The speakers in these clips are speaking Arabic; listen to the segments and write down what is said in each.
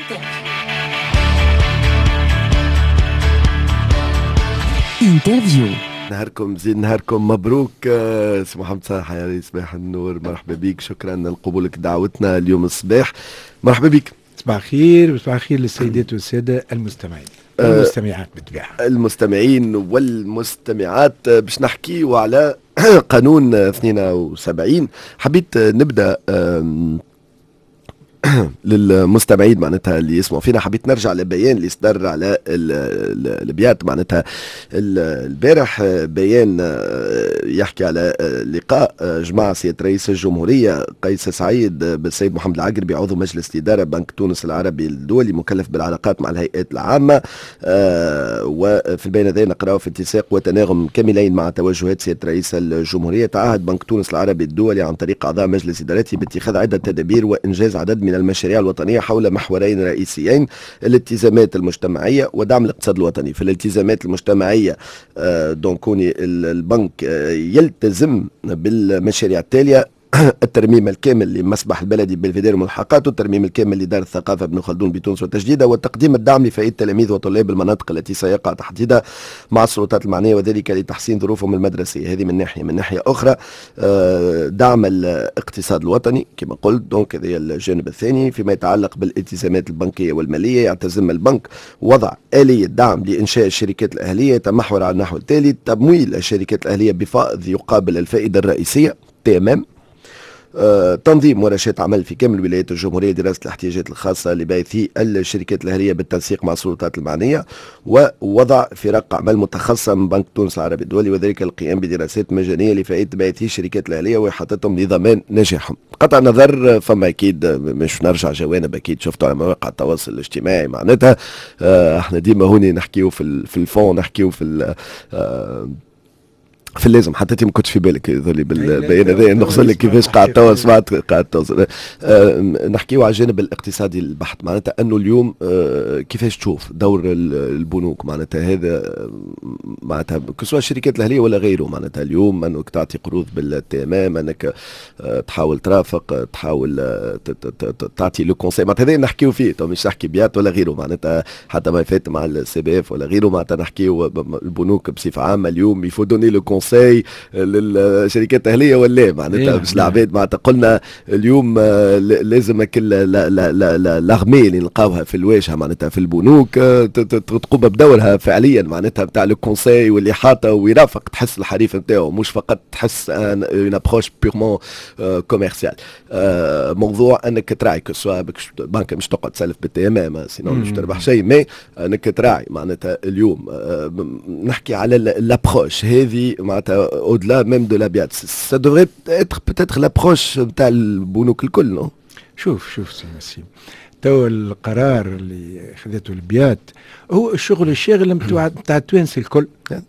انترفيو. نهاركم زين، نهاركم مبروك. سي محمد صالح يا صباح النور، مرحبا بك، شكرا لقبولك دعوتنا اليوم الصباح. مرحبا بك. صباح الخير، وصباح الخير للسيدات والسادة المستمعين والمستمعات بالطبيعة. المستمعين والمستمعات باش نحكيوا على قانون 72. حبيت نبدأ للمستمعين معناتها اللي يسمعوا فينا، حبيت نرجع لبيان اللي صدر على البيات معناتها البارح، بيان يحكي على لقاء جماعة سيادة رئيس الجمهورية قيس سعيد بالسيد محمد العقربي عضو مجلس الإدارة بنك تونس العربي الدولي مكلف بالعلاقات مع الهيئات العامة. وفي البيان هذا نقرأه: في اتساق وتناغم كاملين مع توجهات سيادة رئيس الجمهورية، تعهد بنك تونس العربي الدولي عن طريق أعضاء مجلس إدارته باتخاذ عدة تدابير وإنجاز عدد من المشاريع الوطنية حول محورين رئيسيين: الالتزامات المجتمعية ودعم الاقتصاد الوطني. في الالتزامات المجتمعية دونكوني البنك يلتزم بالمشاريع التالية: الترميم الكامل لمسبح البلدي بلفيدير وملحقاته، الترميم الكامل لدار الثقافة ابن خلدون بتونس وتجديدها، وتقديم الدعم لفئة التلاميذ وطلاب المناطق التي سيقع تحديدها مع السلطات المعنية، وذلك لتحسين ظروفهم المدرسية. هذه من ناحية. من ناحية أخرى دعم الاقتصاد الوطني كما قلت، دونك هذا الجانب الثاني. فيما يتعلق بالالتزامات البنكية والمالية، يعتزم البنك وضع آلية دعم لإنشاء الشركات الأهلية تمحور على النحو التالي: تمويل الشركات الأهلية بفائض يقابل الفائدة الرئيسية تمام، تنظيم ورشات عمل في كامل ولايات الجمهورية، دراسة الاحتياجات الخاصة لباحثي الشركات الأهلية بالتنسيق مع السلطات المعنية، ووضع فرق عمل متخصصة من بنك تونس العربي الدولي، وذلك القيام بدراسات مجانية لفائدة باحثي الشركات الأهلية وإحاطتهم لضمان نجاحهم. قطع نظر فما أكيد مش نرجع جوانب أكيد شفتوا على مواقع التواصل الاجتماعي معناتها. احنا ديما هوني نحكيو في الفون، نحكيو في اللازم. حتى انت ما كنتش في بالك ذولي بالبيان هذا نغزل لك كيفاش قاعد سمعت قاعد توصل. نحكيو على الجانب الاقتصادي البحت معناتها انه اليوم كيفاش تشوف دور البنوك معناتها هذا معناتها كسوا الشركات الاهليه ولا غيره، معناتها اليوم انك تعطي قروض بالتمام، انك تحاول ترافق، تحاول تعطي لو كونساي معناتها هذا نحكيو فيه. تو مش نحكي بيات ولا غيره معناتها، حتى ما فات مع السي بي اف ولا غيره معناتها نحكيو البنوك بصفه عامه. اليوم يفو دوني لو كونساي للشركات الاهليه ولا معناتها باش العباد معناتها قلنا اليوم لازم لاغمي اللي نلقاوها في الواجهه معناتها في البنوك تقوم بدورها فعليا معناتها نتاع لو كونساي والإحاطة ويرافق، تحس الحريف نتاعو مش فقط تحس اون ابروش بيغمون كوميرسيال. موضوع انك تراعي كسوا بنك مش تقعد تسلف بالتمام سينو مش تربح شيء، مي انك تراعي معناتها اليوم نحكي على الابروش هذه معناتها au-delà même de la BIAT. Ça devrait être peut-être l'approche نتاع البنوك الكل نو. شوف سي نسيم، تو القرار اللي خذته البيات هو الشغل الشاغل نتاع التوانسه الكل.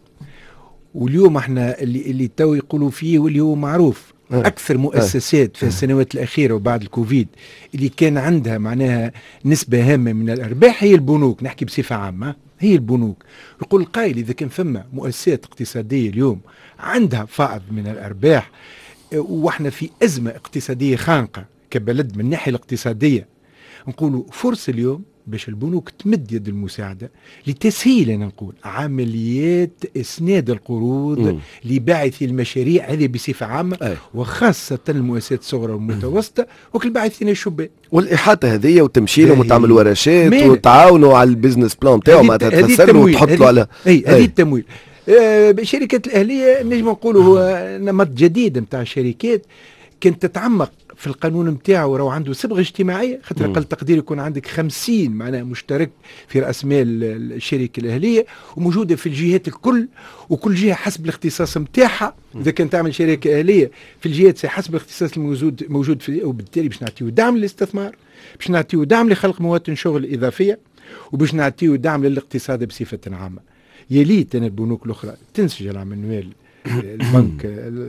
واليوم احنا اللي تو يقولوا فيه واللي هو معروف أكثر مؤسسات في السنوات الأخيرة وبعد الكوفيد اللي كان عندها معناها نسبة هامة من الأرباح هي البنوك. نحكي بصفة عامة هي البنوك. يقول القائل إذا كان فما مؤسسات اقتصادية اليوم عندها فائض من الأرباح وإحنا في أزمة اقتصادية خانقة كبلد من الناحية الاقتصادية، نقولوا فرصة اليوم باش البنوك تمد يد المساعدة لتسهيل نقول عمليات إسناد القروض لباعثي المشاريع هذه بصفة عامة وخاصة المؤسسات الصغرى والمتوسطة وكالباعثين الشباب والإحاطة هذه وتمشي لهم وتعمل ورشات وتعاونوا على البيزنس بلان تاعو ما تتفسر وتحطوا على هذه التمويل. الشركات الأهلية نجم نقولوا هو نمط جديد نتاع الشركات كانت تتعمق في القانون نتاعو، راهو عنده صبغه اجتماعيه خاطر اقل تقدير يكون عندك 50 معناها مشترك في راس مال الشركه الاهليه وموجوده في الجهات الكل، وكل جهه حسب الاختصاص نتاعها. اذا كان تعمل شركه اهليه في الجهات حسب الاختصاص الموجود في، وبالتالي باش نعطيو دعم للاستثمار، باش نعطيو دعم لخلق مواطن شغل اضافيه، وباش نعطيو دعم للاقتصاد بصفه عامه. يليت أن البنوك الأخرى تنسج العمل البنك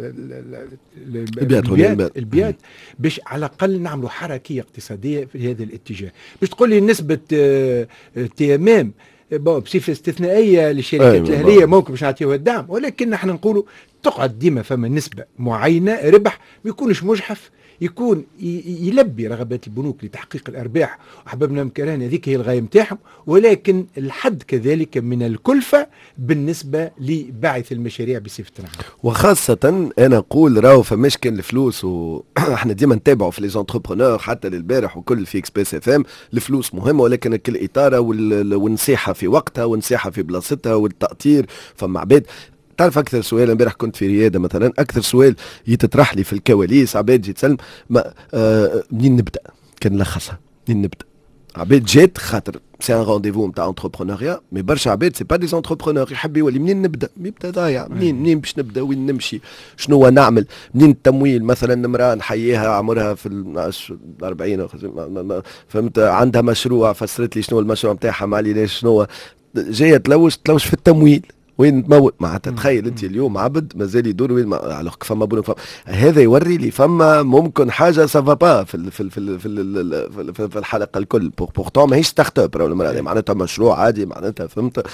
البيات باش على الأقل نعملوا حركية اقتصادية في هذا الاتجاه. باش تقول لي نسبة تيمام بصفة استثنائية للشركات الأهلية ممكن باش نعطيوها الدعم، ولكن نحن نقولوا تقعد ديما فما نسبة معينة ربح ما يكونش مجحف يكون يلبي رغبات البنوك لتحقيق الأرباح، وأحبابنا مكران هذيك هي الغاية متاعهم، ولكن الحد كذلك من الكلفة بالنسبة لباعث المشاريع بصفة عامة. وخاصة أنا أقول راهو فماش كان الفلوس احنا ديما نتابعوا في لي زونتربرونور حتى للبارح وكل في اكسبريس اف ام، الفلوس مهمة ولكن الإطارة والنصيحة في وقتها والنصيحة في بلاصتها والتأطير. فما عباد تعرف اكثر سؤال امبارح كنت في رياده مثلا، اكثر سؤال يتطرح لي في الكواليس عباد جي تسلم منين نبدا، كان نلخصها منين نبدا. عباد جات خاطر سي ان رونديفو نتاع انتربرونيا، مي برشا عباد سي با دي انتربرونور يحب يولي منين نبدا، يبدا ضايع منين باش نبدا، وين نمشي، شنو نعمل، منين التمويل. مثلا امراه نحييها عمرها في 40 فهمت، عندها مشروع، فسرت لي شنو المشروع نتاعها، ما عليناش شنو، جايه تلوش في التمويل وين تموت. معناتها تخيل انت اليوم عبد مازال يدور وين على فما بنوك هذا يوري لي فما ممكن حاجه سافا با في الحلقه الكل. بورتون ماهيش ستارت اب ولا معناتها مشروع عادي معناتها فهمت.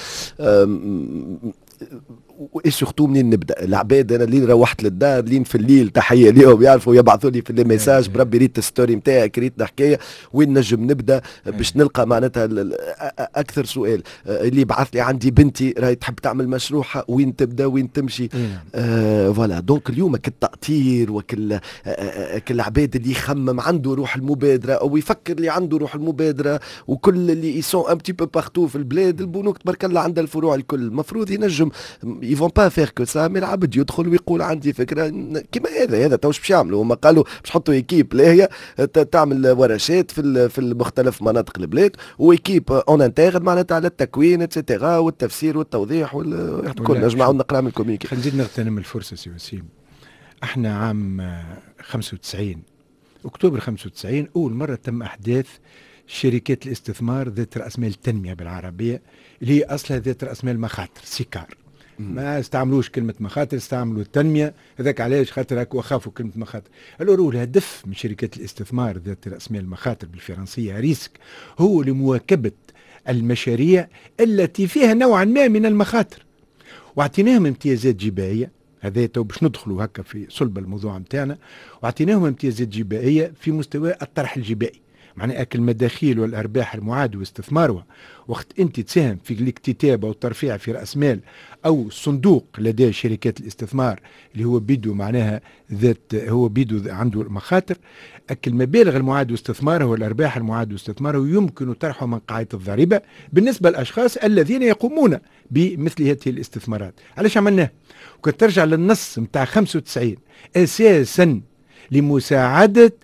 اي سورتو منين نبدا. العباد انا اللي روحت للدار لين في الليل تحيه ليهم يعرفوا يبعثوا لي في لي ميساج بربي ريت ستوري نتاعك ريت حكايه وين نجم نبدا باش نلقى معناتها اكثر سؤال اللي يبعث لي عندي بنتي راهي تحب تعمل مشروعها وين تبدا وين تمشي. فوالا دونك اليوم كالتأطير وكل العباد اللي يخمم عنده روح المبادره او يفكر اللي عنده روح المبادره وكل اللي يسون ان بتي بو بارتو في البلاد. البنوك تبارك الله عندها الفروع الكل المفروض ينجم ils vont pas faire que ça. mais العبد يدخل ويقول عندي فكره كما هذا توش باش يعملوا. هما قالوا باش يحطوا ايكيب لاهيه تعمل ورشات في المختلف مناطق البلاد، وايكيب اون انترن معناتها على التكوين اتسيتيرا والتفسير والتوضيح والكل. نجمعوا نقرا من الكوميكي. خلينا نزيد نغتنم الفرصه سي وسيم. احنا عام 95 اكتوبر 95 اول مره تم احداث شركات الاستثمار ذات راس مال التنميه بالعربيه، اللي هي اصلها ذات راس مال مخاطر سيكار. ما استعملوش كلمة مخاطر، استعملوا التنمية. هذاك علاش خاطر هكا وخافوا كلمة مخاطر. الأولى الهدف من شركات الاستثمار ذات رأس مال المخاطر بالفرنسية ريسك هو لمواكبة المشاريع التي فيها نوعا ما من المخاطر، واعطيناهم امتيازات جبائية. هذا تو باش ندخلوا هكا في صلب الموضوع نتاعنا. واعطيناهم امتيازات جبائية في مستوى الطرح الجبائي، معنى أكل المداخيل والأرباح المعاد واستثمارها وقت أنت تساهم في الاكتتاب أو الترفيع في رأس مال أو صندوق لدى شركات الاستثمار اللي هو بيدو معناها هو بيدو عنده مخاطر. أكل المبالغ المعاد واستثمارها والأرباح المعاد واستثمارها يمكن طرحه من قاعدة الضريبة بالنسبة للأشخاص الذين يقومون بمثل هذه الاستثمارات. علاش عملناه؟ وكنت ترجع للنص متاع 95 أساسا لمساعدة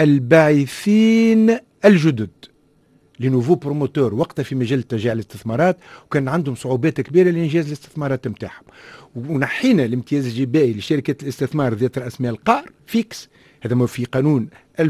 الباعثين الجدد لنوفو بروموتور وقتها في مجال تشجيع الاستثمارات، وكان عندهم صعوبات كبيرة لإنجاز الاستثمارات متاعهم. ونحينا الامتياز الجبائي لشركة الاستثمار ذات رأس مال قار فيكس، هذا ما في قانون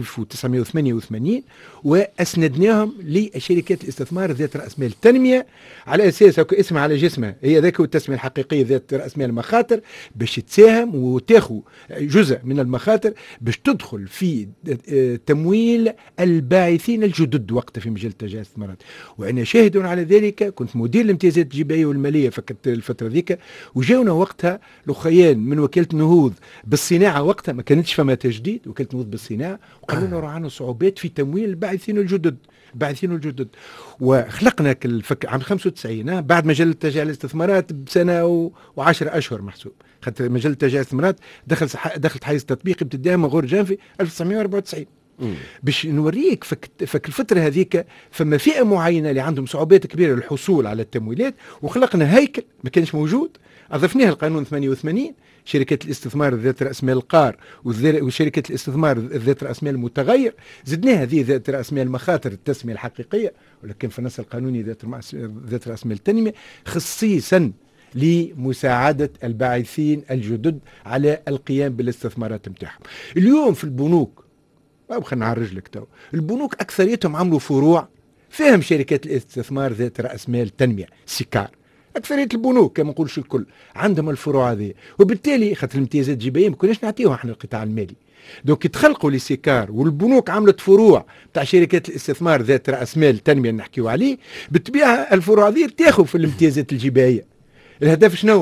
1988، وأسندناهم لشركات الاستثمار ذات رأس مال التنمية على أساس اسمها على جسمها هي ذاك التسمية الحقيقية ذات رأس مال المخاطر، باش تساهم وتاخذ جزء من المخاطر باش تدخل في تمويل الباعثين الجدد وقتها في مجال تشجيع الاستثمارات. وأنا شاهد على ذلك، كنت مدير الامتيازات الجبائية والمالية فكت الفترة ذيك، وجاونا وقتها الأخيان من وكالة نهوض بالصناعة، وقتها ما كانتش فما تجديد، وكالة نهوض بالصناعة، وقالوا لنا رانا صعوبات في تمويل الباعثين الجدد. وخلقنا عام 95 بعد مجلة تشجيع الاستثمارات بسنة و10 أشهر محسوب، خاطر مجلة تشجيع الاستثمارات دخلت حيز تطبيقي ابتداء من غور جانفي 1994. باش نوريك فك الفترة هذيك فما فئة معينة اللي عندهم صعوبات كبيرة للحصول على التمويلات، وخلقنا هيكل ما كانش موجود، أضفناه القانون 88 شركة الاستثمار ذات رأس مال القار وشركة الاستثمار ذات رأس مال المتغير، زدناها هذه ذات رأس مال المخاطر التسمية الحقيقية، ولكن في النص القانوني ذات رأس مال التنمية خصيصا لمساعدة الباعثين الجدد على القيام بالاستثمارات متاعهم. اليوم في البنوك خلينا نعرج لك تو، البنوك أكثريتهم عملوا فروع فيهم شركات الاستثمار ذات رأس مال التنمية سيكار. أكثرية البنوك كما نقولش الكل عندهم الفروع هذه، وبالتالي خاطر الامتيازات الجبائية ما كناش نعطيوها احنا القطاع المالي. دونك تخلقوا لي سيكار والبنوك عملت فروع تاع شركات الاستثمار ذات رأس مال التنمية اللي نحكيو عليه، بالطبيعة الفروع هذه تاخذ في الامتيازات الجبائية. الهدف شنو؟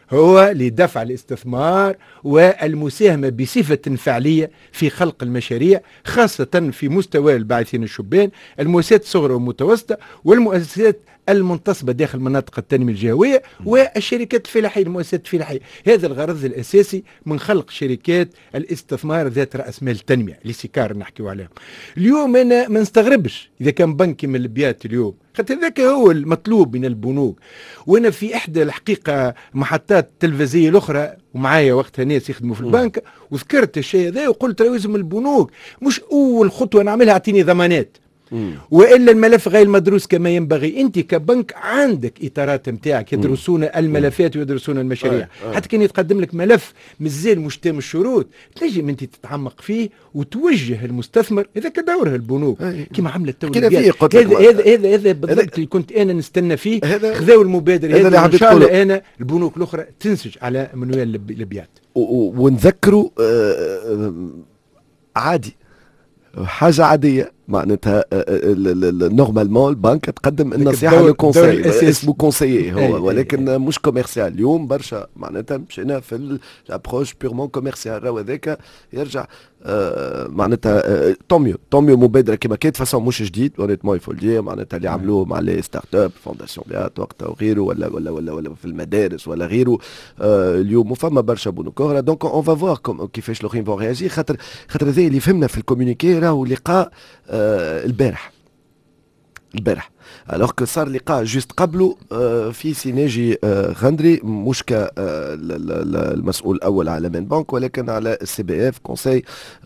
هو لدفع الاستثمار والمساهمة بصفة فعلية في خلق المشاريع، خاصة في مستوى الباعثين الشبان، المؤسسات الصغرى والمتوسطة، والمؤسسات المنتصبة داخل مناطق التنمية الجهوية، والشركات الفلاحية، المؤسسات الفلاحية. هذا الغرض الأساسي من خلق شركات الاستثمار ذات رأس مال التنمية اللي سيكار نحكيو عليهم. اليوم أنا ما نستغربش إذا كان بنكي من البيات اليوم، خاطر ذاك هو المطلوب من البنوك. وانا في احدى الحقيقه محطات التلفزيونيه الاخرى ومعايا وقتها ناس يخدموا في البنك، وذكرت الشيء هذا وقلت لازم البنوك مش اول خطوه نعملها اعطيني ضمانات، والا الملف غير مدروس كما ينبغي. انت كبنك عندك اطارات نتاعك يدرسون الملفات ويدرسون المشاريع. حتى كان يتقدم لك ملف مازال مش تام الشروط، تنجم انت تتعمق فيه وتوجه المستثمر. اذا كدورها البنوك كما عملت هذا بالضبط اللي كنت انا نستنى فيه. خذاو المبادره هذا ان شاء الله انا البنوك الاخرى تنسج على منوال البيات. ونذكروا عادي، حاجه عاديه معناتها نورمالمون البنك تقدم النصيحه للكونسي، اسمه كونسيي هو، ولكن مش كوميرسيال. اليوم برشا معناتها مشينا في الابروش بيرمون كوميرسيال، راهو هذاك يرجع معناتها طوميو مبادره كما كانت فاسون مش جديد اونيتمون يفو دير، معناتها اللي عملوه مع لي ستارت اب فونداسيون بيات وقتها وغيره، ولا في المدارس ولا غيره. اليوم فما برشا بنوك اخرى. دونك اون فا فوار كيفاش لوخرين فون رياجي، خاطر هذا اللي فهمنا في الكومونيكي راهو لقاء البارح الوغ كو صار لقاء جوست قبله في سيناجي غندري، مش المسؤول الاول على مان بانك ولكن على السي بي اف كونسي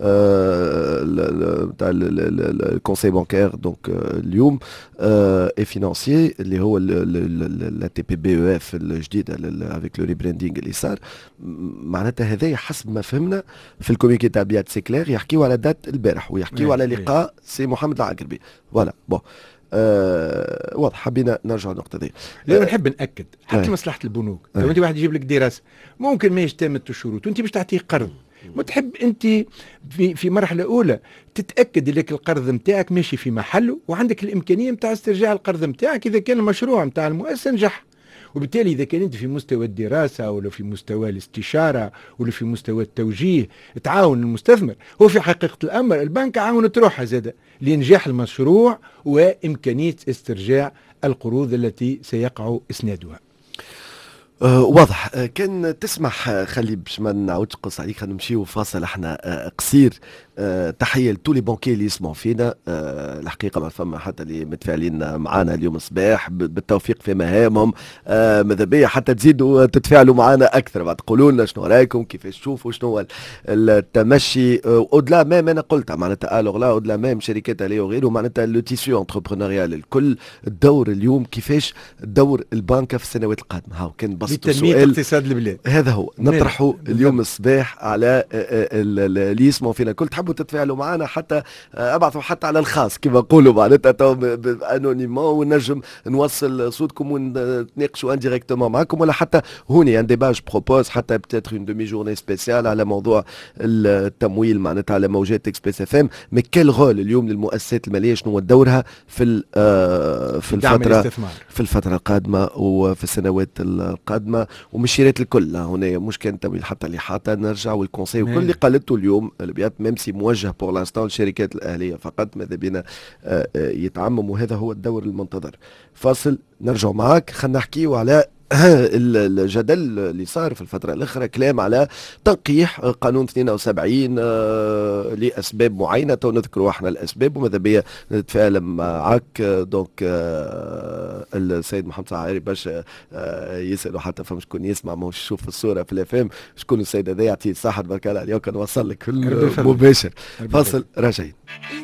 تاع الكونسي بانكير. دونك اليوم اي فينانسيي اللي هو لا تي بي بي او اف الجديده افيك لو ريبراندينغ اللي صار، معناتها هذايا حسب ما فهمنا في الكوميكي تاع بيات سي كلير يحكيوا على دات البارح ويحكيوا على لقاء سي محمد العقربي. فوالا بون واضح. حبينا نرجع النقطه دي. لا نحب ناكد حتى مصلحه البنوك. لو انت واحد يجيب لك دراسه ممكن ما يشتمت الشروط وانت باش تعطيه قرض، ما تحب انت في مرحله اولى تتاكد لك القرض نتاعك ماشي في محله وعندك الامكانيه نتاع استرجاع القرض نتاعك اذا كان المشروع نتاع المؤسسه نجح. وبالتالي إذا كان أنت في مستوى الدراسة ولا في مستوى الاستشارة ولا في مستوى التوجيه تعاون المستثمر، هو في حقيقة الأمر البنك عاونت روحها زادة لإنجاح المشروع وإمكانية استرجاع القروض التي سيقع إسنادها. واضح. كان تسمح خلي باش ما نعاودش قص عليك، خلينا نمشيو فاصل احنا قصير. تحيه لتولي بانكي اللي يسمعوا فينا. الحقيقه ما فما حتى اللي متفاعلين معنا اليوم الصباح بالتوفيق في مهامهم. ماذا بيا حتى تزيدوا تتفاعلوا معنا اكثر، بعد تقولوا لنا شنو رايكم، كيفاش تشوفوا شنو التمشي اودلا ميم. انا قلتها معناتها الوغ لا اودلا ميم شركات عليه وغيره، معناتها لو تيسيو انتربرونوريال الكل. الدور اليوم كيفاش دور البنك في السنوات القادمه، هاو كان بسط السؤال اقتصاد البلاد. هذا هو نطرحه اليوم الصباح على اللي يسمعوا فينا كل. تحبوا تتفاعلوا معنا حتى ابعثوا حتى على الخاص كما نقولوا معناتها انونيمون، ونجم نوصل صوتكم ونتناقشوا انديريكتومون معكم، ولا حتى هوني ان ديباج بروبوز حتى بتاتر اون دومي جورني سبيسيال على موضوع التمويل معناتها على موجات اكسبريس اف ام. مي كيل رول اليوم للمؤسسات الماليه، شنو هو دورها في الفتره القادمه وفي السنوات القادمه ومشيرات الكل. هنا مش كان تمويل حتى اللي حتى نرجع والكونسي وكل اللي قالته اليوم البيات ميمسي موجه بور لانستون للشركات الاهليه فقط، ماذا بينا يتعمم، وهذا هو الدور المنتظر. فاصل نرجع معاك. خلينا نحكيو على الجدل اللي صار في الفترة الأخرى، كلام على تنقيح قانون 72 لأسباب معينة، ونذكروا احنا الأسباب وماذا بيا نتفاعل معك. دونك السيد محمد صعيري باش يسألوا حتى فما شكون يسمع ما يشوف الصورة في الافلام شكون السيد هذا، يعطيه الصحة تبارك الله عليه. كان وصل لك مباشر. فاصل راجعين.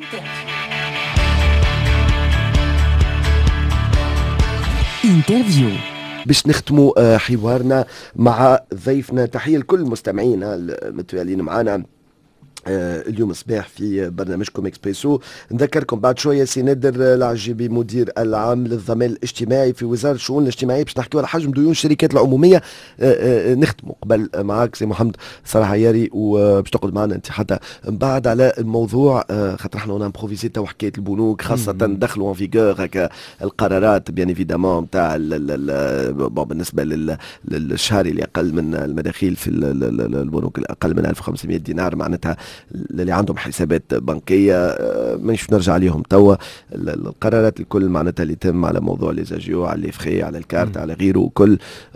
انترفيو باش نختموا حوارنا مع ضيفنا. تحية لكل المستمعين المتوالين معنا اليوم صباح في برنامجكم اكسبريسو. نذكركم بعد شويه سي نادر العجيبي مدير العام للضمان الاجتماعي في وزاره الشؤون الاجتماعيه باش نحكيو على حجم ديون الشركات العموميه. نختموا قبل معاك سي محمد صراحه ياري وباش تقعد معنا انت حتى من بعد على الموضوع خاطر احنا اون امبروفيزي تو حكايه البنوك خاصه دخلوا اون فيغور هكا القرارات بيان ايفيدامون نتاع بالنسبه للشهري اللي اقل من المداخيل في البنوك الاقل من 1500 دينار معناتها اللي عندهم حسابات بنكيه مانيش نرجع عليهم توا القرارات الكل معناتها اللي تم على موضوع ليزاجيو على ليفخي على الكارت على غيره وكل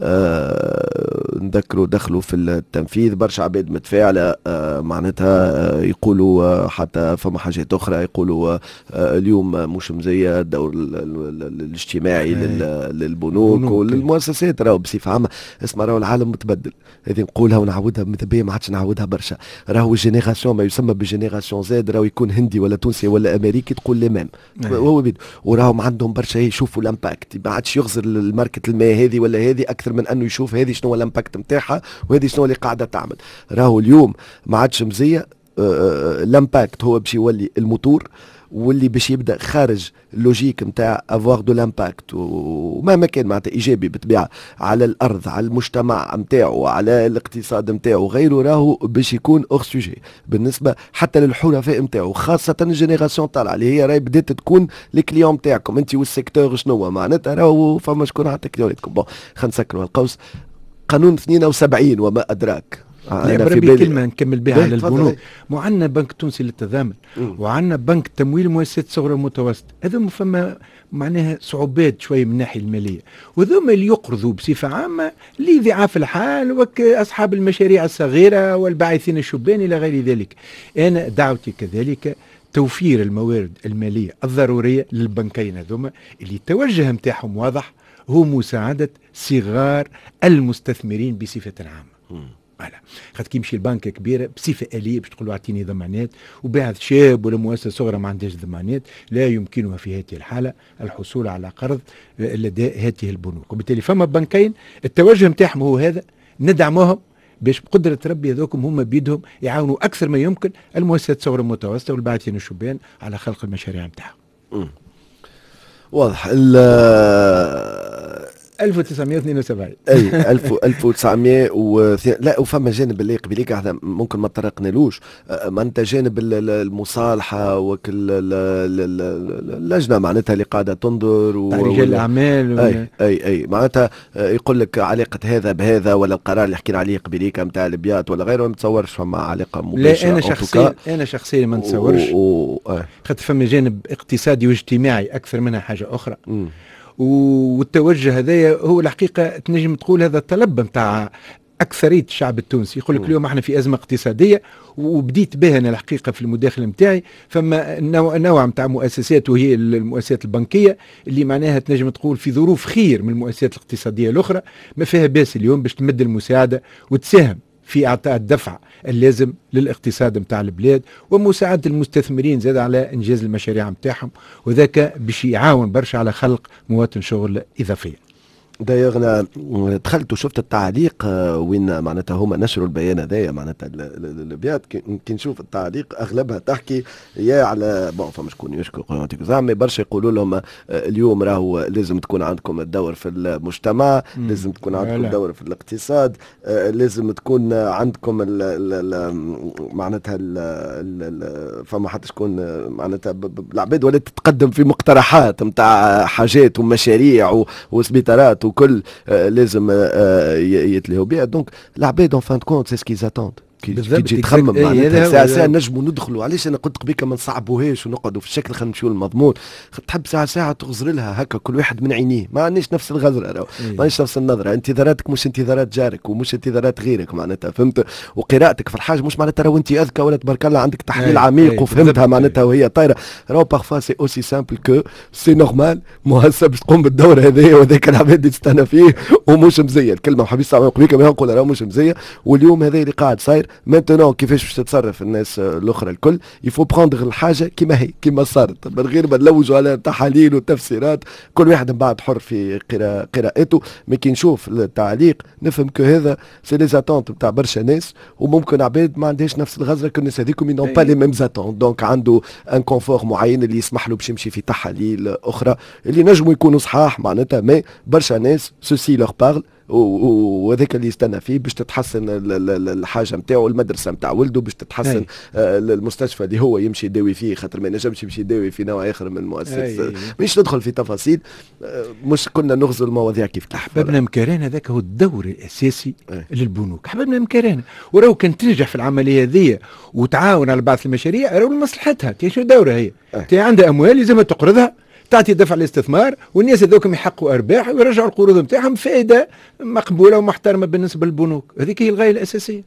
نذكروا دخلوا في التنفيذ برشا عباد متفاعله معناتها يقولوا حتى فما حاجات اخرى يقولوا اليوم مش مزيه الدور الاجتماعي للبنوك وللمؤسسات راهو بصفه عامه. اسمع راهو العالم متبدل هذه نقولها ونعودها متبيه ما عادش نعودها برشا. راهو الجينيراسيون ما يسمى بالجينيراسيون زاد راهو يكون هندي ولا تونسي ولا امريكي تقول لي مام هو بيدو وراهم عندهم برشا يشوفوا الامباكت ما عادش يغزر الماركه الماء هذه ولا هذه اكثر من انه يشوف هذه شنو الامباكت نتاعها وهذه شنو اللي قاعده تعمل. راهو اليوم ما عادش مزيه الامباكت هو باش يولي الموتور واللي باش يبدا خارج اللوجيك نتاع افوار دو لامباكت ومهما كان معناتها ايجابي بالطبيعه على الارض على المجتمع نتاعو على الاقتصاد نتاعو غيره راهو باش يكون اور سوجي بالنسبه حتى للحرفاء نتاعو خاصه الجينيراسيون طالعه اللي هي راهي بدات تكون الكليون نتاعكم انت والسيكتور شنو معناتها راهو فما شكون حتى كليونتكم. بون خلينا نسكروا القوس. قانون 72 وما ادراك أنا في بالي كلمة نكمل بها على البنوك. مو عندنا بنك تونسي للتضامن وعندنا بنك تمويل مؤسسات صغرى ومتوسطة هذوما فما معناها صعوبات شوية من الناحية المالية وذوما اللي يقرضوا بصفة عامة لضعاف الحال وكأصحاب المشاريع الصغيرة والباعثين الشبان إلى غير ذلك. أنا دعوتي كذلك توفير الموارد المالية الضرورية للبنكين هذوما اللي التوجه متاعهم واضح هو مساعدة صغار المستثمرين بصفة عامة. فوالا خاطر كي يمشي البنك كبيره بصفه اليه باش تقول له اعطيني ضمانات وبعد شاب ولا مؤسسه صغرى ما عندهاش ضمانات لا يمكنها في هذه الحاله الحصول على قرض لدى هذه البنوك. وبالتالي فما بنكين التوجه نتاعهم هو هذا ندعموهم باش بقدرة ربي هذوكم هم بيدهم يعاونوا أكثر ما يمكن المؤسسات الصغرى المتوسطة والباعثين الشبان على خلق المشاريع نتاعهم. واضح. 1972 اي 1900 لا وفما جانب اللي قبليك احنا ممكن ما طرقنالوش ما انت جانب المصالحه وكل اللجنه معناتها اللي قاعده تنظر رجال الاعمال اي معناتها يقول لك علاقه هذا بهذا ولا القرار اللي حكينا عليه قبليك نتاع البيات ولا غيره ما تصورش فما علاقه مباشره. لا انا شخصيا ما نتصورش خاطر فما جانب اقتصادي واجتماعي اكثر منها حاجه اخرى. والتوجه هذايا هو الحقيقة تنجم تقول هذا الطلب نتاع أكثرية الشعب التونسي. يقول لك اليوم احنا في أزمة اقتصادية وبديت بها أنا الحقيقة في المداخلة نتاعي فما نوع نتاع مؤسسات وهي المؤسسات البنكية اللي معناها تنجم تقول في ظروف خير من المؤسسات الاقتصادية الأخرى ما فيها باس اليوم باش تمد المساعدة وتساهم في اعطاء الدفع اللازم للاقتصاد نتاع البلاد ومساعده المستثمرين زاد على انجاز المشاريع نتاعهم وذاك باش يعاون برشا على خلق مواطن شغل اضافيه. دايوغ انا دخلت وشفت التعليق وين معناتها هما نشروا البيان هذايا معناتها البيات كي نشوف التعليق اغلبها تحكي يا على فما شكون يشكو زعما برشا يقولوا لهم اليوم راهو لازم تكون عندكم الدور في المجتمع لازم تكون عندكم دور في الاقتصاد لازم تكون عندكم معناتها فما حتى شكون معناتها العباد ولات تتقدم في مقترحات نتاع حاجات ومشاريع وسبيطارات وكل لازم يتلهوا بها. دونك العباد اون فان كونت سي سكي زاتوند كي تجي تخمم معناتها ساعة نجموا ندخلوا. علاش انا قلت قبيك ما نصعبوهاش ونقعدوا في الشكل خلينا نمشيو للمضمون. تحب ساعة تغزر لها هكا كل واحد من عينيه ما عندناش نفس الغزره ما عندناش نفس النظره. انتظاراتك مش انتظارات جارك ومش انتظارات غيرك معناتها فهمت. وقراءتك في الحاجه مش معناتها راهو انت اذكى ولا تبارك الله عندك تحليل عميق وفهمتها معناتها وهي طايره. راهو بارفوا سي اوسي سامبل كو سي نورمال مهسه باش تقوم بالدور هذايا وذاك العباد اللي تستنى فيه ومش مزيه. الكلمه حبيت قبيك ما نقول راهو مش مزيه. واليوم هذا اللي قاعد صاير مانتونون كيفاش باش تتصرف الناس الاخرى الكل؟ يفو بروندغ الحاجه كيما هي كيما صارت من غير ما نلوجوا على تحاليل وتفسيرات، كل واحد من بعد حر في قراءته. ما كي نشوف التعليق نفهم كو هذا سي لي زاتونت نتاع برشا ناس، وممكن عباد ما عندهاش نفس الغزره كالناس هذيكم ينون با لي ميم زاتونت، دونك عنده ان كونفور معين اللي يسمح له باش يمشي في تحاليل اخرى اللي نجموا يكونوا صحاح معناتها. ما برشا ناس سوسي لوغ بارل وهذاك اللي يستنى فيه باش تتحسن الحاجه نتاعو، المدرسه نتاع ولده باش تتحسن، المستشفى اللي هو يمشي يداوي فيه خاطر ما ينجمش يمشي يداوي في نوع اخر من المؤسسات. مش ندخل في تفاصيل، مش كنا نغزو المواضيع كيف كيف. حبابنا مكاران هذاك هو الدور الاساسي للبنوك، حبابنا مكاران، وراه كان تنجح في العمليه هذه وتعاون على بعض المشاريع راه لمصلحتها. تي شنو دورها هي؟ تي عندها اموال لازم تقرضها، تعطي دفع الاستثمار، والناس هذوكم يحققوا ارباح ويرجعوا القروض نتاعهم فائده مقبوله ومحترمه بالنسبه للبنوك. هذيك هي الغايه الاساسيه.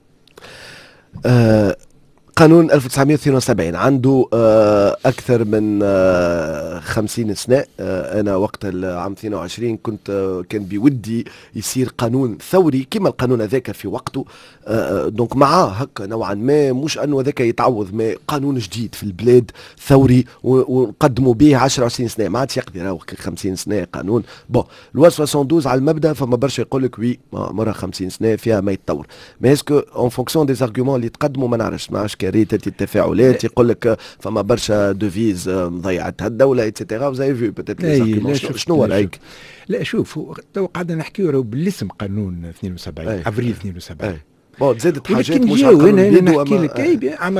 قانون 1972 عنده أكثر من 50 سنة. أنا وقت العام 22 كان بودي يصير قانون ثوري كما القانون هذاك في وقته. دونك معاه هكا نوعا ما، مش أنه هذاك يتعوض، ما قانون جديد في البلاد ثوري ونقدموا به 10-20 سنة. ما عادش يقدر راهو 50 سنة قانون. بون لوا 72 على المبدأ، فما برشا يقول لك وي مرة 50 سنة فيها ما يتطور، ما اسكو اون فونكسيون دي زارغومون اللي تقدموا ما نعرفش، ما عادش ريتة التفاعلات يقول لك فما برشا دوفيز ضيعتها الدولة اتسيتيرا. وزي فيو بتات شنو رايك؟ لا شوف، تو قاعدين نحكيو بالاسم قانون 72 افريل 72. بون زادت حاجات مش انا نحكي لك عام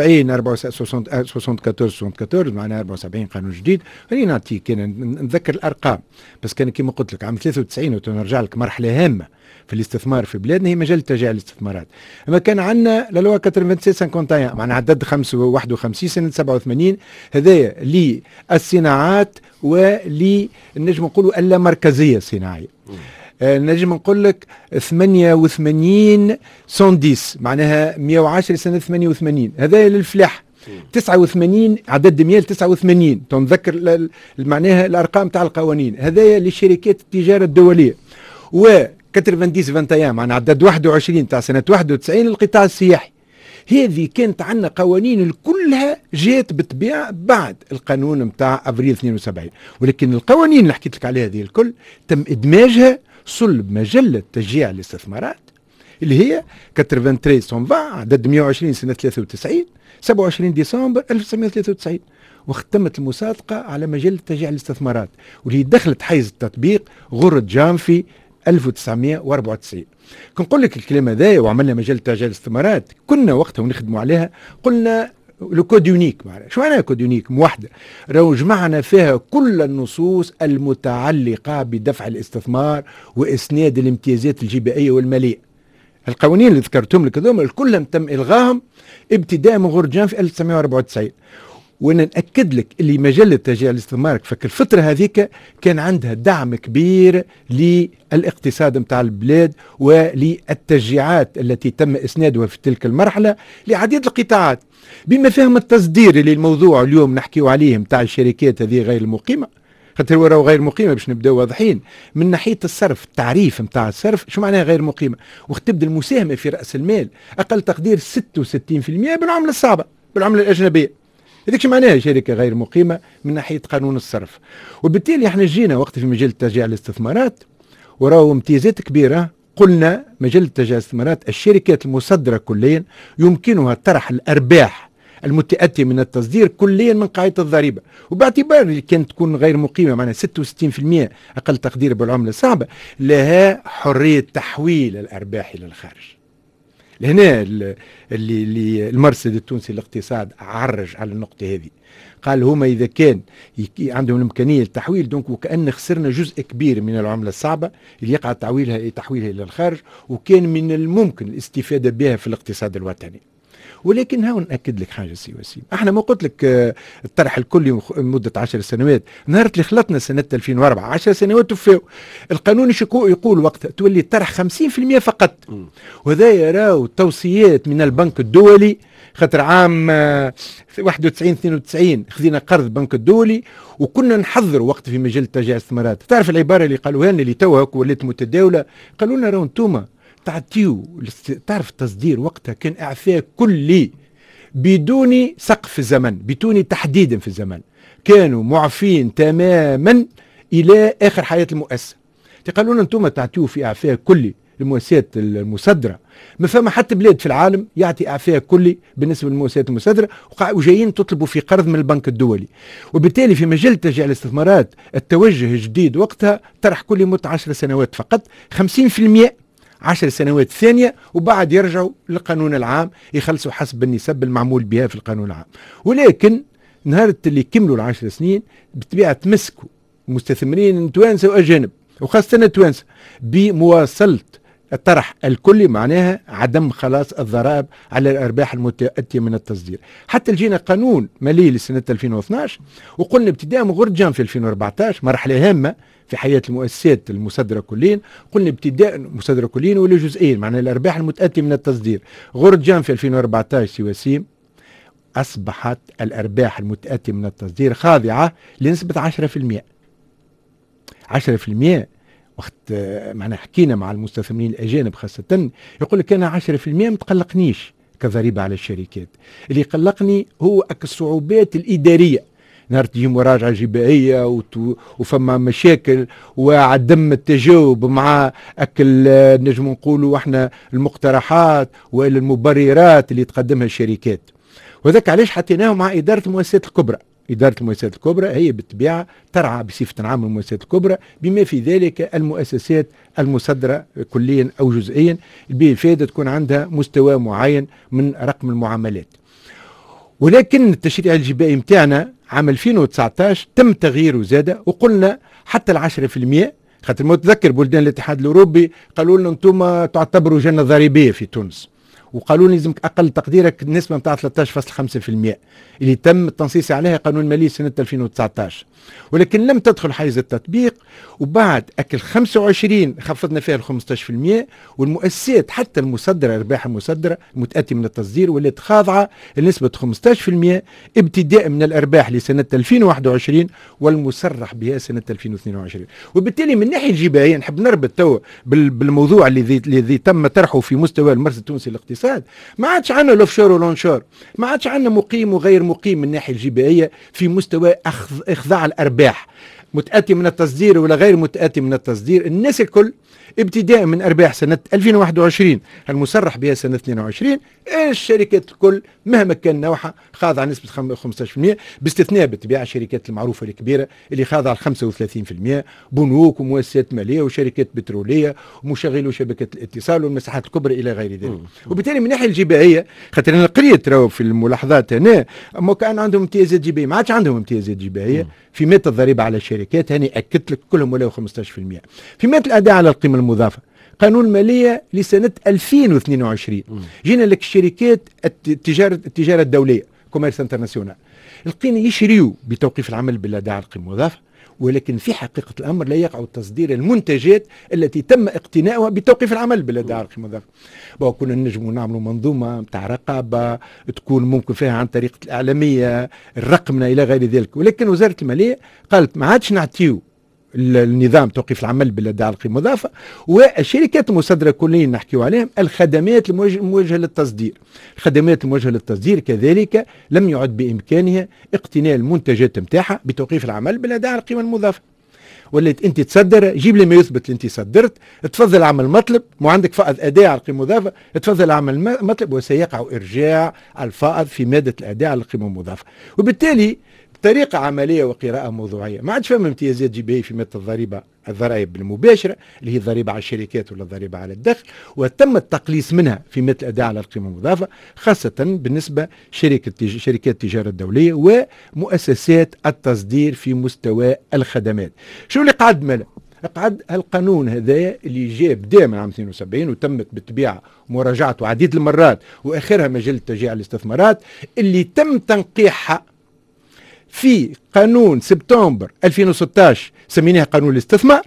74 معناها 74 قانون جديد. خليني نعطيك كان نذكر الارقام بس. كان كما قلت لك عام 93 ونرجع لك مرحله هامه في الاستثمار في بلادنا هي مجال تشجيع الاستثمارات. اما كان عندنا للوا 96 معناها عدد 51 سنه 87 هذايا للصناعات ولنجم نقولوا اللامركزيه الصناعيه. نجم نقول لك 88 110 معناها 110 سنه 88 هذايا للفلاح. 89 عدد ميال 89 تنذكر معناها الارقام تاع القوانين هذايا لشركات التجاره الدوليه. و 90 معناها عدد 21 تاع سنه 91 القطاع السياحي. هذه كانت عندنا قوانين كلها جات بتبيع بعد القانون متاع افريل 72. ولكن القوانين اللي حكيت لك عليها هذه الكل تم ادماجها صلب مجله تشجيع الاستثمارات اللي هي 93 عدد 120 سنه 93 27 ديسمبر 1993. واختمت المصادقه على مجله تشجيع الاستثمارات واللي دخلت حيز التطبيق غرة جانفي 1994. كنقول لك الكلام هذا وعملنا مجله تشجيع الاستثمارات كنا وقتها ونخدموا عليها قلنا لو كود يونيك. شو معناها كود يونيك؟ موحده راهو جمعنا فيها كل النصوص المتعلقه بدفع الاستثمار واسناد الامتيازات الجبائيه والماليه. القوانين اللي ذكرتهم لك هذوما كلهم تم الغائهم ابتداء من غرة جانفي 1994. وانا ناكد لك اللي مجله تشجيع الاستثمار في الفتره هذيك كان عندها دعم كبير للاقتصاد نتاع البلاد وللتشجيعات التي تم اسنادها في تلك المرحله لعديد القطاعات بما فيهم التصدير اللي الموضوع اليوم نحكيو عليه نتاع الشركات هذه غير المقيمه. خاطر هو غير مقيمه باش نبداو واضحين من ناحيه الصرف. التعريف نتاع الصرف شو معناها غير مقيمه؟ وتبدا المساهمه في راس المال اقل تقدير 66% بالعمله الصعبه بالعمله الاجنبيه. هذيك معناها شركه غير مقيمه من ناحيه قانون الصرف. وبالتالي احنا جينا وقت في مجال تشجيع الاستثمارات وراو امتيازات كبيره. قلنا مجله تشجيع الاستثمارات الشركات المصدره كليا يمكنها طرح الارباح المتأتية من التصدير كليا من قاعدة الضريبة. وباعتبار اللي كانت تكون غير مقيمة معناها 66% أقل تقدير بالعملة الصعبة لها حرية تحويل الأرباح إلى الخارج. لهنا اللي المرصد التونسي للاقتصاد عرج على النقطة هذه. قال هما إذا كان عندهم الإمكانية للتحويل دونك وكأن خسرنا جزء كبير من العملة الصعبة اللي يقع تحويلها إلى الخارج وكان من الممكن الاستفادة بها في الاقتصاد الوطني. ولكن هاو نأكد لك حاجة سي وسيم. احنا ما قلت لك الطرح الكلي مدة 10 سنوات. نهار اللي خلطنا سنة 2004 10 سنوات وفاو. القانون يقول وقتها تولي الطرح 50% فقط. وهذا يراو توصيات من البنك الدولي. خاطر عام 91-92 خذينا قرض البنك الدولي وكنا نحضر وقت في مجال تشجيع الاستثمارات. تعرف العبارة اللي قالوها لنا اللي توها ولات متداولة؟ قالوا لنا راهو انتوما تعطيو تعرف التصدير وقتها كان إعفاء كلي بدون سقف الزمن، بدون تحديد في الزمن، كانوا معفين تماما إلى آخر حياة المؤسسة. قالوا لنا أنتم تعطيو في إعفاء كلي المؤسسات المصدرة، ما فما حتى بلاد في العالم يعطي إعفاء كلي بالنسبة للمؤسسات المصدرة، وجايين تطلبوا في قرض من البنك الدولي. وبالتالي في مجال تشجيع الاستثمارات التوجه الجديد وقتها طرح كل مدة 10 سنوات فقط 50%، 10 سنوات ثانية، وبعد يرجعوا للقانون العام يخلصوا حسب النسب المعمول بها في القانون العام. ولكن نهار اللي كملوا ال10 سنين بالطبيعة تمسكوا مستثمرين توانسة وأجانب وخاصة التوانسة بمواصلة الطرح الكلي، معناها عدم خلاص الضرائب على الأرباح المتأتية من التصدير. حتى جينا قانون مالي لسنة 2012 وقلنا ابتداء من غرة جان في 2014 مرحلة هامة في حياة المؤسسات المصدرة كلين، قلنا ابتداء مصدرة كلين ولا جزئين، معناها الأرباح المتأتية من التصدير. غرة جان في 2014 سي وسيم أصبحت الأرباح المتأتية من التصدير خاضعة لنسبة 10%. 10% وقت معنا حكينا مع المستثمرين الأجانب خاصة يقول لك أنا 10% ما تقلقنيش كضريبة على الشركات، اللي قلقني هو الصعوبات الإدارية. نهار تجي مراجعة جبائية وفما مشاكل وعدم التجاوب مع نجم نقولوا احنا المقترحات وإلى المبررات اللي تقدمها الشركات. وذاك علاش حطيناه مع إدارة المؤسسات الكبرى. إدارة المؤسسات الكبرى هي بالطبيعة ترعى بصفة عامة المؤسسات الكبرى بما في ذلك المؤسسات المصدرة كليا أو جزئيا، بالفائدة تكون عندها مستوى معين من رقم المعاملات. ولكن التشريع الجبائي متاعنا عام 2019 تم تغييره زادة، وقلنا حتى 10%، خاطر متذكر بلدان الاتحاد الأوروبي قالوا لنا أنتم تعتبروا جنة ضريبية في تونس، وقالوا لي لازمك اقل تقديرك النسبه نتاع 13.5% اللي تم التنصيص عليها قانون مالي سنه 2019، ولكن لم تدخل حيز التطبيق. وبعد اكل 25 خفضنا فيها ال 15%، والمؤسسات حتى المصدره الارباح المصدره المتاتيه من التصدير ولات خاضعه لنسبه 15% ابتداء من الارباح لسنه 2021 والمصرح بها سنه 2022. وبالتالي من الناحيه الجبائيه نحب نربط تو بالموضوع الذي تم طرحه في مستوى المرصد التونسي للاقتصاد. ما عادش عندنا الاوفشور والونشور، ما عادش عندنا مقيم وغير مقيم من الناحيه الجبائيه في مستوى اخضاع الارباح متاتي من التصدير ولا غير متاتي من التصدير. الناس الكل ابتداء من ارباح سنه 2021 المصرح بها سنه 22 الشركات الكل مهما كان نوعها خاضعه نسبه 15%، باستثناء بالطبيعه الشركات المعروفه الكبيره اللي خاضعه 35%، بنوك ومؤسسات ماليه وشركات بتروليه ومشغلو شبكات الاتصال والمساحات الكبرى الى غير ذلك. وبالتالي من الناحيه الجبائيه خاطر انا قريت راهو في الملاحظات هنا اما كان عندهم امتيازات جبائيه، ما عادش عندهم امتيازات جبائيه في مئة الضريبه على الشركات، هاني اكدت لك كلهم ولاو 15%. في مئة الاداء على القيمه المضافه قانون ماليه لسنه 2022 جينا لك الشركات التجاره الدوليه كوميرس انترناسيونال لقينا يشريوا بتوقيف العمل بالاداء على القيمه المضافه، ولكن في حقيقه الامر لا يقع تصدير المنتجات التي تم اقتناؤها بتوقيف العمل بالاداء على القيمه المضافه. كنا نجموا نعملوا منظومه نتاع رقابه تكون ممكن فيها عن طريق الاعلاميه الرقمنه الى غير ذلك، ولكن وزاره الماليه قالت ما عادش نعطيو النظام توقيف العمل بالاداء على القيمه المضافه، والشركات المصدره كليا نحكيو عليهم الخدمات الموجهه للتصدير. الخدمات الموجهه للتصدير كذلك لم يعد بامكانها اقتناء المنتجات نتاعها بتوقيف العمل بالاداء على القيمه المضافه. ولات انت تصدر جيب لي ما يثبت اللي انت صدرت، تفضل اعمل مطلب وعندك فائض اداء على القيمه المضافه، تفضل اعمل مطلب وسيقع ارجاع الفائض في ماده الاداء على القيمه المضافه. وبالتالي بطريقه عمليه وقراءه موضوعيه ما عادش فما امتيازات جبائيه في ماده الضرائب المباشره اللي هي الضريبه على الشركات ولا الضريبه على الدخل، وتم التقليص منها في ماده الاداء على القيمه المضافه خاصه بالنسبه شركات التجاره الدوليه ومؤسسات التصدير في مستوى الخدمات. شو اللي قعد ماله؟ قعد القانون هذا اللي جاء بدا من عام 72 وتمت بالطبيعه مراجعته عديد المرات واخرها مجله تشجيع الاستثمارات اللي تم تنقيحها في قانون سبتمبر 2016 سميناه قانون الاستثمار،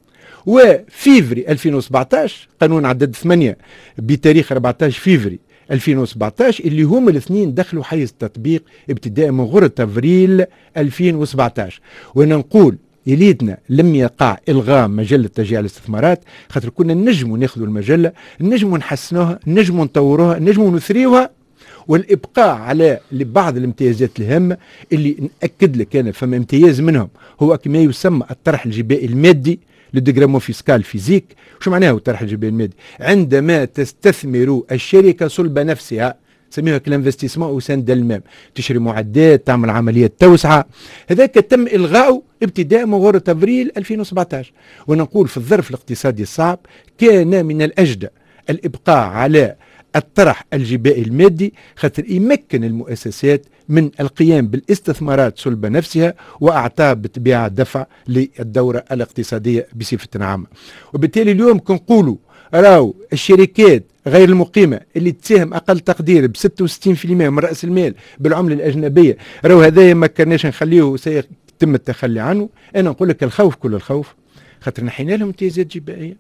وفيفري 2017 قانون عدد 8 بتاريخ 14 فيفري 2017 اللي هم الاثنين دخلوا حيز التطبيق ابتداء من غرة افريل 2017. وانا نقول يليتنا لم يقع إلغاء مجلة تشجيع الاستثمارات، خاطر كنا نجموا ناخذوا المجلة، نجموا نحسنوها، نجموا نطوروها، نجموا نثريوها، والإبقاء على بعض الامتيازات الهامة اللي نأكد لك أنا فما امتياز منهم هو كما يسمى الطرح الجبائي المادي، لديغرامون فيسكال فيزيك. شو معناه الطرح الجبائي المادي؟ عندما تستثمر الشركة صلب نفسها، سميها كالانفستيسمون او سان دالمام، تشري معدات، تعمل عمليات توسعه، هذاك تم الغاؤه ابتداء من غورة ابريل 2017. ونقول في الظرف الاقتصادي الصعب كان من الاجدى الابقاء على الطرح الجبائي المادي، خاطر يمكن المؤسسات من القيام بالاستثمارات صلب نفسها واعطاء بطبيعه دفع للدوره الاقتصاديه بصفه عامه. وبالتالي اليوم كنقولوا راو الشركات غير المقيمة اللي تساهم أقل تقدير ب 66% من رأس المال بالعملة الأجنبية، راو هذايا ما كناش نخليه سيتم التخلي عنه. أنا نقول لك الخوف كل الخوف، خاطر نحينا لهم امتيازات جبائية،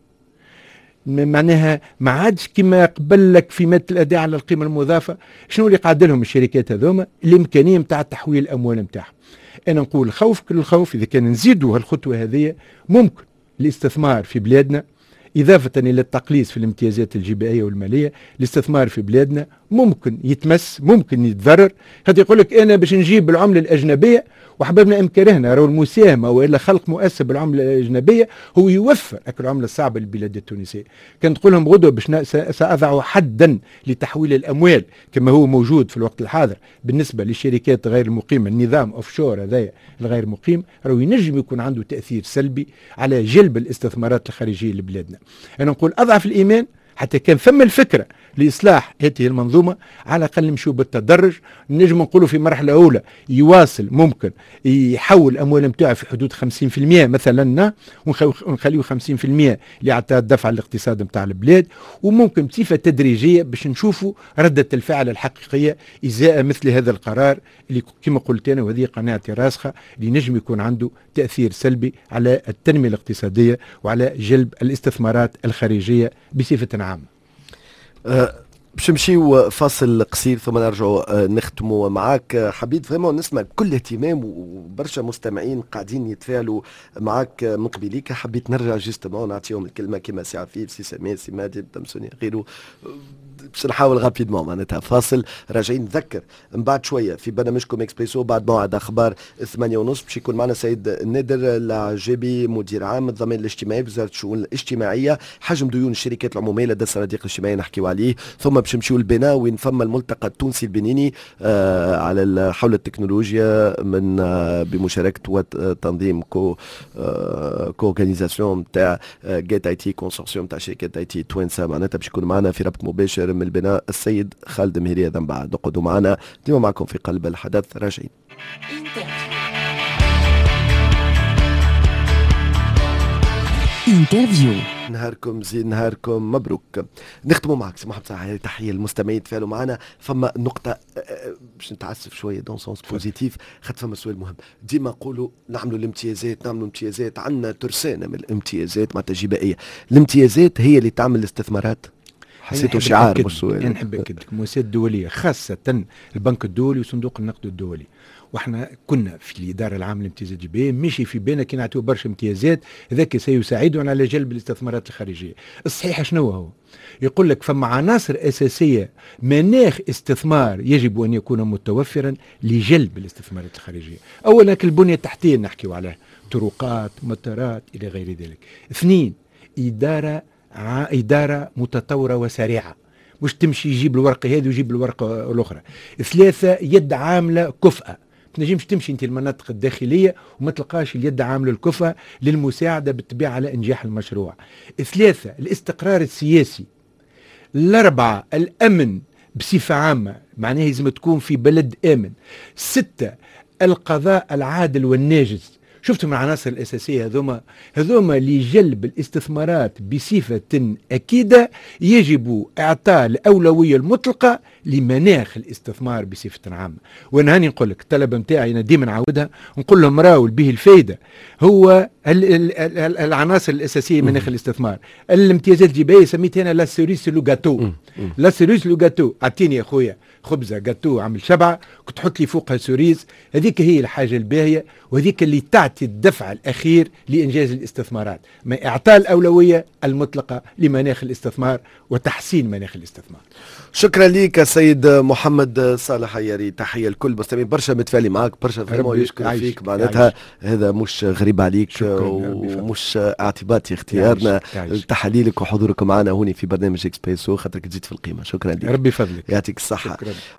معناها ما عادش كما قبل لك في مادة الأداء على القيمة المضافة. شنو اللي قاعد لهم الشركات هذوما؟ الإمكانية متاع تحويل الأموال متاعهم. أنا نقول الخوف كل الخوف، إذا كان نزيدوا هالخطوة هذه ممكن الاستثمار في بلادنا إضافة إلى التقليص في الامتيازات الجبائية والمالية، الاستثمار في بلادنا ممكن يتمس، ممكن يتضرر. هذا يقول لك أنا باش نجيب العملة الأجنبية وحبابنا أم كرهنا، راهو المساهمة وإلا خلق مؤسسة بالعملة الأجنبية هو يوفر العملة الصعبة للبلاد التونسية. كان تقول لهم غدوة باش سأضع حدا لتحويل الأموال كما هو موجود في الوقت الحاضر بالنسبة للشركات غير المقيمة، النظام أوفشور هذا الغير مقيم راهو ينجم يكون عنده تأثير سلبي على جلب الاستثمارات الخارجية لبلادنا. أنا نقول أضعف الإيمان حتى كان ثم الفكرة لإصلاح هذه المنظومة، على الأقل نمشيو بالتدرج. نجم نقولوا في مرحلة أولى يواصل، ممكن يحول الأموال متاعه في حدود 50% مثلا، ونخليه 50% لإعطاء الدفع الاقتصاد متاع البلاد، وممكن بصفة تدريجية باش نشوفوا ردة الفعل الحقيقية إزاء مثل هذا القرار اللي كما قلت أنا، وهذه قناعتي راسخة، اللي نجم يكون عنده تأثير سلبي على التنمية الاقتصادية وعلى جلب الاستثمارات الخارجية بصفة عامة. باش نمشيو فاصل قصير ثم نرجعوا نختموا معاك. حبيت فريمون نسمع بكل اهتمام وبرشا مستمعين قاعدين يتفاعلوا معاك من قبيليك. حبيت نرجع جوستومون نعطيهم الكلمه كما سي عفيف، سي سمير، سي ماجد، تمسوني غيره، باش نحاول غابيدمون معناتها. فاصل راجعين. نذكر من بعد شويه في برنامجكم اكسبريسو بعد موعد اخبار 8:30 باش يكون معنا سيد نادر العجيبي مدير عام الضمان الاجتماعي بوزاره الشؤون الاجتماعيه، حجم ديون الشركات العموميه لدى الصناديق الاجتماعيه نحكيو عليه. ثم باش نمشيو للبناء وين فما الملتقى التونسي البنيني على حول التكنولوجيا من بمشاركه وتنظيم كورغانيزاسيون تاع جيت اي تي، كونسورسيوم تاع شركات اي تي توانسه معناتها باش يكون معنا في ربط مباشر من البناء السيد خالد مهيري. هذا من بعد اقعدوا معنا ديما معكم في قلب الحدث. راجعين. انترفيو. نهاركم زين، نهاركم مبروك. نختموا معك سي محمد صح، تحيه للمستمعين تفاعلوا معنا. فما نقطه باش نتعسف شويه دون سونس بوزيتيف، خاطر فما سؤال مهم. ديما نقولوا نعملوا الامتيازات، نعملوا امتيازات، عندنا ترسانه من الامتيازات معناتها جبائيه. الامتيازات هي اللي تعمل الاستثمارات؟ حسيته شعار مش سؤال. نحب نأكد لك المؤسسات الدوليه خاصه البنك الدولي وصندوق النقد الدولي، واحنا كنا في الاداره العامه للامتيازات الجبائيه ماشي في بالنا كي نعطيو برشا امتيازات هذاك سيساعدنا على جلب الاستثمارات الخارجيه. الصحيح شنو هو؟ يقول لك فما عناصر اساسيه، مناخ استثمار يجب ان يكون متوفرا لجلب الاستثمارات الخارجيه. اولا البنيه التحتيه نحكيو عليها، طرقات، مطارات الى غير ذلك. اثنين، إدارة متطورة وسريعة، مش تمشي يجيب الورقة هذه ويجيب الورقة الأخرى. ثلاثة، يد عاملة كفءة، تنجمش تمشي انت المناطق الداخلية وما تلقاش اليد عاملة الكفءة للمساعدة بالطبيعة على إنجاح المشروع. ثلاثة، الاستقرار السياسي. الأربعة، الأمن بصفة عامة، معناه لازم تكون في بلد آمن. ستة، القضاء العادل والناجز. شفتوا من العناصر الأساسية هذوما لجلب الاستثمارات بصفة أكيدة يجب إعطاء الأولوية المطلقة لمناخ الاستثمار بصفة عامة. وأنا هاني نقول لك الطلبة متاعي أنا ديما نعودها، نقول لهم راول به الفايدة هو العناصر الاساسيه من مناخ الاستثمار. الامتيازات الجبايه سميتها انا لا سيريس لو جاتو. لا سيريس لو جاتو، اعطيني يا خويا خبزه جاتو عامل شبعه تحط لي فوقها سوريز، هذيك هي الحاجه الباهيه، وهذيك اللي تعطي الدفع الاخير لانجاز الاستثمارات. ما اعطاء الاولويه المطلقه لمناخ الاستثمار وتحسين مناخ الاستثمار. شكرا لك سيد محمد صالح عياري، تحيه لكل المستمعين، برشا متفائلين معك، برشا فريمون يشكر فيك معناتها، هذا مش غريب عليك ومش اعتباطي اختيارنا تحليلك وحضورك معنا هنا في برنامج اكسبريسو، خاطرك تزيد في القيمه. شكرا لك، ربي فضلك، يعطيك الصحه.